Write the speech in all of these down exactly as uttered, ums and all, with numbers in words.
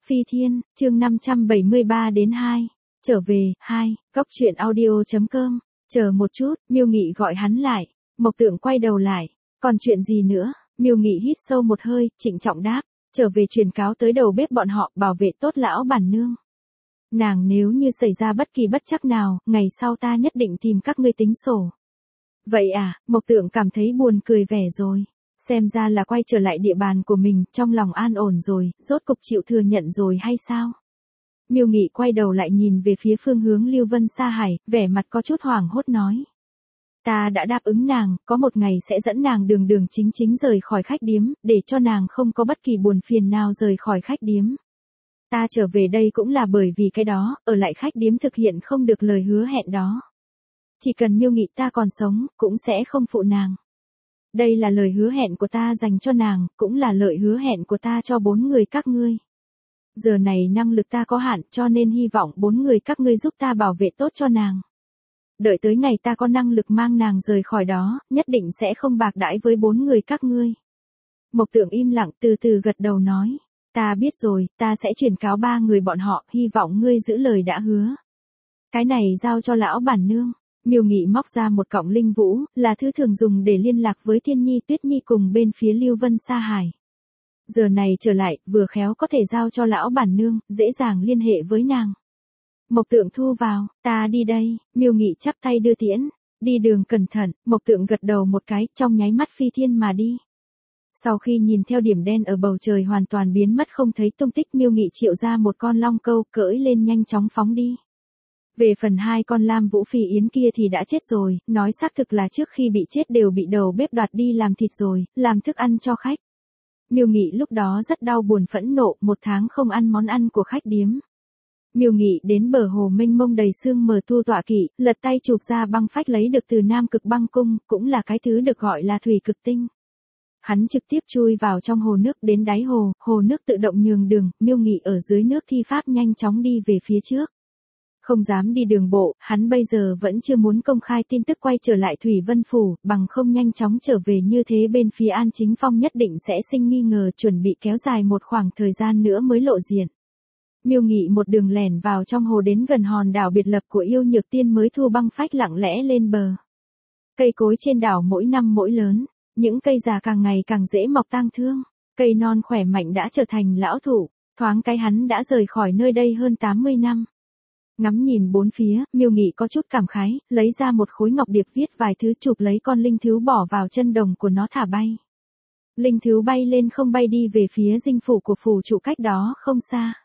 Phi Thiên, chương năm trăm bảy mươi ba đến hai. Trở về, hai, góc truyện audio.com. Chờ một chút, Miêu Nghị gọi hắn lại. Mộc Tượng quay đầu lại. Còn chuyện gì nữa? Miêu Nghị hít sâu một hơi, trịnh trọng đáp. Trở về truyền cáo tới đầu bếp bọn họ, bảo vệ tốt lão bản nương. Nàng nếu như xảy ra bất kỳ bất trắc nào, ngày sau ta nhất định tìm các ngươi tính sổ. Vậy à, Mộc Tượng cảm thấy buồn cười vẻ rồi. Xem ra là quay trở lại địa bàn của mình, trong lòng an ổn rồi, rốt cục chịu thừa nhận rồi hay sao? Miêu Nghị quay đầu lại nhìn về phía phương hướng Lưu Vân Sa Hải, vẻ mặt có chút hoảng hốt nói. Ta đã đáp ứng nàng, có một ngày sẽ dẫn nàng đường đường chính chính rời khỏi khách điếm, để cho nàng không có bất kỳ buồn phiền nào rời khỏi khách điếm. Ta trở về đây cũng là bởi vì cái đó, ở lại khách điếm thực hiện không được lời hứa hẹn đó. Chỉ cần Miêu Nghị ta còn sống, cũng sẽ không phụ nàng. Đây là lời hứa hẹn của ta dành cho nàng, cũng là lời hứa hẹn của ta cho bốn người các ngươi. Giờ này năng lực ta có hạn, cho nên hy vọng bốn người các ngươi giúp ta bảo vệ tốt cho nàng. Đợi tới ngày ta có năng lực mang nàng rời khỏi đó, nhất định sẽ không bạc đãi với bốn người các ngươi. Mộc Tượng im lặng từ từ gật đầu nói. Ta biết rồi, ta sẽ truyền cáo ba người bọn họ, hy vọng ngươi giữ lời đã hứa. Cái này giao cho lão bản nương. Miêu Nghị móc ra một cọng linh vũ, là thứ thường dùng để liên lạc với Thiên Nhi Tuyết Nhi cùng bên phía Lưu Vân Sa Hải. Giờ này trở lại, vừa khéo có thể giao cho lão bản nương, dễ dàng liên hệ với nàng. Mộc Tượng thu vào, ta đi đây, Miêu Nghị chắp tay đưa tiễn, đi đường cẩn thận, Mộc Tượng gật đầu một cái, trong nháy mắt phi thiên mà đi. Sau khi nhìn theo điểm đen ở bầu trời hoàn toàn biến mất không thấy tung tích, Miêu Nghị triệu ra một con long câu, cưỡi lên nhanh chóng phóng đi. Về phần hai con lam vũ phi yến kia thì đã chết rồi, nói xác thực là trước khi bị chết đều bị đầu bếp đoạt đi làm thịt rồi, làm thức ăn cho khách. Miêu Nghị lúc đó rất đau buồn phẫn nộ, một tháng không ăn món ăn của khách điếm. Miêu Nghị đến bờ hồ mênh mông đầy sương mờ tu tọa kỵ, lật tay chụp ra băng phách lấy được từ Nam Cực Băng Cung, cũng là cái thứ được gọi là thủy cực tinh. Hắn trực tiếp chui vào trong hồ nước đến đáy hồ, hồ nước tự động nhường đường, Miêu Nghị ở dưới nước thi pháp nhanh chóng đi về phía trước. Không dám đi đường bộ, hắn bây giờ vẫn chưa muốn công khai tin tức quay trở lại Thủy Vân Phủ, bằng không nhanh chóng trở về như thế bên phía An Chính Phong nhất định sẽ sinh nghi ngờ, chuẩn bị kéo dài một khoảng thời gian nữa mới lộ diện. Miêu Nghị một đường lẻn vào trong hồ đến gần hòn đảo biệt lập của Yêu Nhược Tiên mới thu băng phách lặng lẽ lên bờ. Cây cối trên đảo mỗi năm mỗi lớn, những cây già càng ngày càng dễ mọc tang thương, cây non khỏe mạnh đã trở thành lão thụ, thoáng cái hắn đã rời khỏi nơi đây hơn tám mươi năm. Ngắm nhìn bốn phía, Miêu Nghị có chút cảm khái, lấy ra một khối ngọc điệp viết vài thứ, chụp lấy con linh thứu bỏ vào chân đồng của nó thả bay. Linh thứu bay lên không bay đi về phía dinh phủ của phủ trụ cách đó không xa.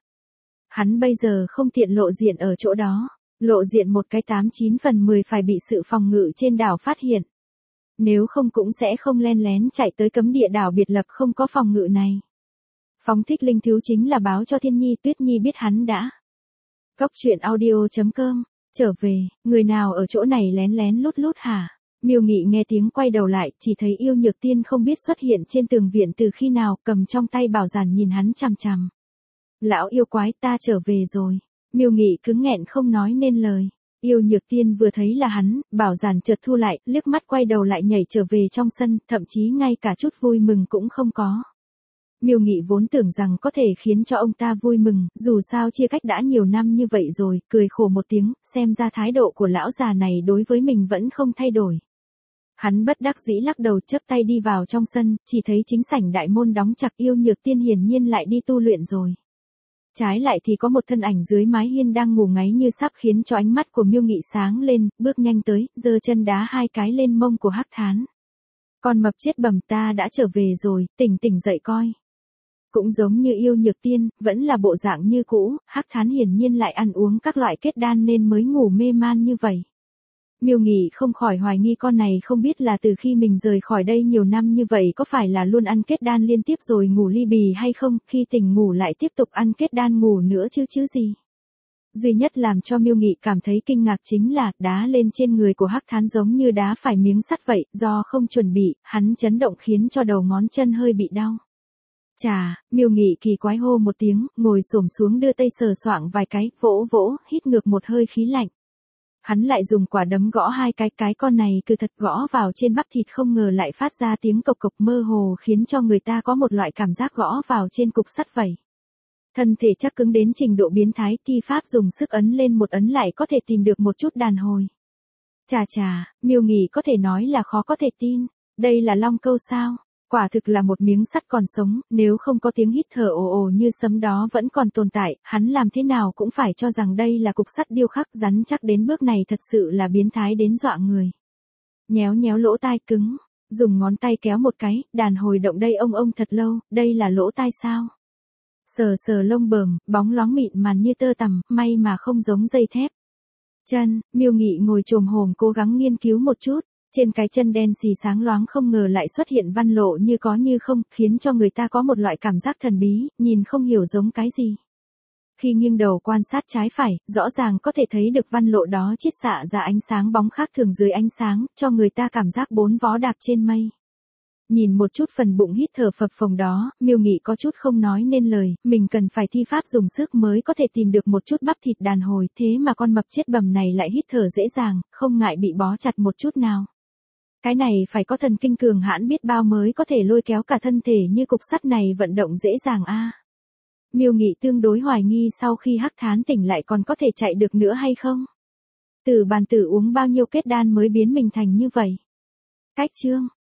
Hắn bây giờ không tiện lộ diện ở chỗ đó, lộ diện một cái tám chín phần mười phải bị sự phòng ngự trên đảo phát hiện. Nếu không cũng sẽ không len lén chạy tới cấm địa đảo biệt lập không có phòng ngự này. Phóng thích linh thứu chính là báo cho Thiên Nhi Tuyết Nhi biết hắn đã. Góc truyện audio.com, trở về, người nào ở chỗ này lén lén lút lút hả? Miêu Nghị nghe tiếng quay đầu lại, chỉ thấy Yêu Nhược Tiên không biết xuất hiện trên tường viện từ khi nào, cầm trong tay bảo giản nhìn hắn chằm chằm. Lão yêu quái, ta trở về rồi. Miêu Nghị cứng nghẹn không nói nên lời. Yêu Nhược Tiên vừa thấy là hắn, bảo giản chợt thu lại, liếc mắt quay đầu lại nhảy trở về trong sân, thậm chí ngay cả chút vui mừng cũng không có. Miêu Nghị vốn tưởng rằng có thể khiến cho ông ta vui mừng, dù sao chia cách đã nhiều năm như vậy rồi, cười khổ một tiếng, xem ra thái độ của lão già này đối với mình vẫn không thay đổi. Hắn bất đắc dĩ lắc đầu chắp tay đi vào trong sân, chỉ thấy chính sảnh đại môn đóng chặt, Yêu Nhược Tiên hiển nhiên lại đi tu luyện rồi. Trái lại thì có một thân ảnh dưới mái hiên đang ngủ ngáy như sắp khiến cho ánh mắt của Miêu Nghị sáng lên, bước nhanh tới, giơ chân đá hai cái lên mông của Hắc Thán. Con mập chết bầm, ta đã trở về rồi, tỉnh tỉnh dậy coi. Cũng giống như Yêu Nhược Tiên, vẫn là bộ dạng như cũ, Hắc Thán hiển nhiên lại ăn uống các loại kết đan nên mới ngủ mê man như vậy. Miêu Nghị không khỏi hoài nghi con này không biết là từ khi mình rời khỏi đây nhiều năm như vậy có phải là luôn ăn kết đan liên tiếp rồi ngủ ly bì hay không, khi tỉnh ngủ lại tiếp tục ăn kết đan ngủ nữa chứ chứ gì. Duy nhất làm cho Miêu Nghị cảm thấy kinh ngạc chính là đá lên trên người của Hắc Thán giống như đá phải miếng sắt vậy, do không chuẩn bị, hắn chấn động khiến cho đầu ngón chân hơi bị đau. Chà, Miêu Nghị kỳ quái hô một tiếng, ngồi xổm xuống đưa tay sờ soạng vài cái, vỗ vỗ, hít ngược một hơi khí lạnh. Hắn lại dùng quả đấm gõ hai cái, cái con này cứ thật gõ vào trên bắp thịt không ngờ lại phát ra tiếng cộc cộc mơ hồ khiến cho người ta có một loại cảm giác gõ vào trên cục sắt vậy. Thân thể chắc cứng đến trình độ biến thái, thi pháp dùng sức ấn lên một ấn lại có thể tìm được một chút đàn hồi. Chà chà, Miêu Nghị có thể nói là khó có thể tin, đây là long câu sao? Quả thực là một miếng sắt còn sống, nếu không có tiếng hít thở ồ ồ như sấm đó vẫn còn tồn tại, hắn làm thế nào cũng phải cho rằng đây là cục sắt điêu khắc rắn chắc đến bước này thật sự là biến thái đến dọa người. Nhéo nhéo lỗ tai cứng, dùng ngón tay kéo một cái, đàn hồi động đây ông ông thật lâu, đây là lỗ tai sao? Sờ sờ lông bờm, bóng loáng mịn màn như tơ tằm, may mà không giống dây thép. Chân, Miêu Nghị ngồi chồm hổm cố gắng nghiên cứu một chút, trên cái chân đen xì sáng loáng không ngờ lại xuất hiện văn lộ như có như không, khiến cho người ta có một loại cảm giác thần bí, nhìn không hiểu giống cái gì. Khi nghiêng đầu quan sát trái phải, rõ ràng có thể thấy được văn lộ đó chiết xạ ra ánh sáng bóng khác thường dưới ánh sáng, cho người ta cảm giác bốn vó đạp trên mây. Nhìn một chút phần bụng hít thở phập phồng đó, Miêu Nghị có chút không nói nên lời, mình cần phải thi pháp dùng sức mới có thể tìm được một chút bắp thịt đàn hồi, thế mà con mập chết bầm này lại hít thở dễ dàng, không ngại bị bó chặt một chút nào. Cái này phải có thần kinh cường hãn biết bao mới có thể lôi kéo cả thân thể như cục sắt này vận động dễ dàng a. À. Miêu Nghị tương đối hoài nghi sau khi hắc thán tỉnh lại còn có thể chạy được nữa hay không. Từ bàn tử uống bao nhiêu kết đan mới biến mình thành như vậy. Cách chương